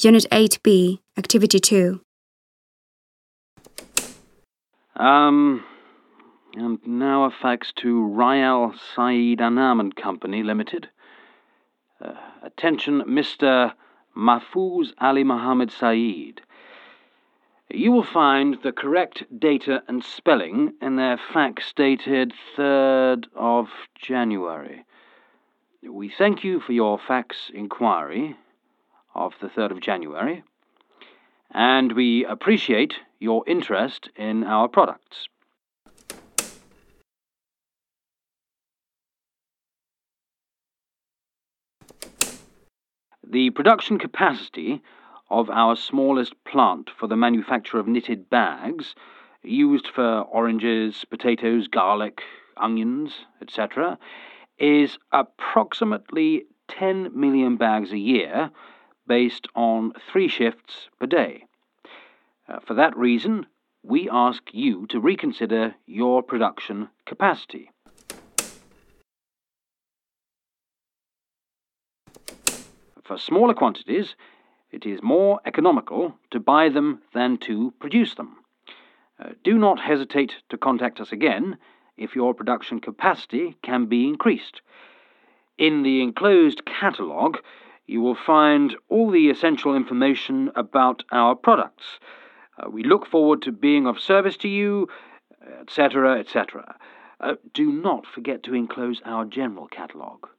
Unit 8B, Activity 2. And now a fax to Rayal Saeed Anam and Company Limited. Attention, Mr. Mahfouz Ali Mohammed Saeed. You will find the correct data and spelling in their fax dated 3rd of January. We thank you for your fax inquiry of the 3rd of January, and we appreciate your interest in our products. The production capacity of our smallest plant for the manufacture of knitted bags, used for oranges, potatoes, garlic, onions, etc., is approximately 10 million bags a year, based on 3 shifts per day. For that reason, we ask you to reconsider your production capacity. For smaller quantities, it is more economical to buy them than to produce them. Do not hesitate to contact us again if your production capacity can be increased. In the enclosed catalogue, you will find all the essential information about our products. We look forward to being of service to you, etc., etc. Do not forget to enclose our general catalogue.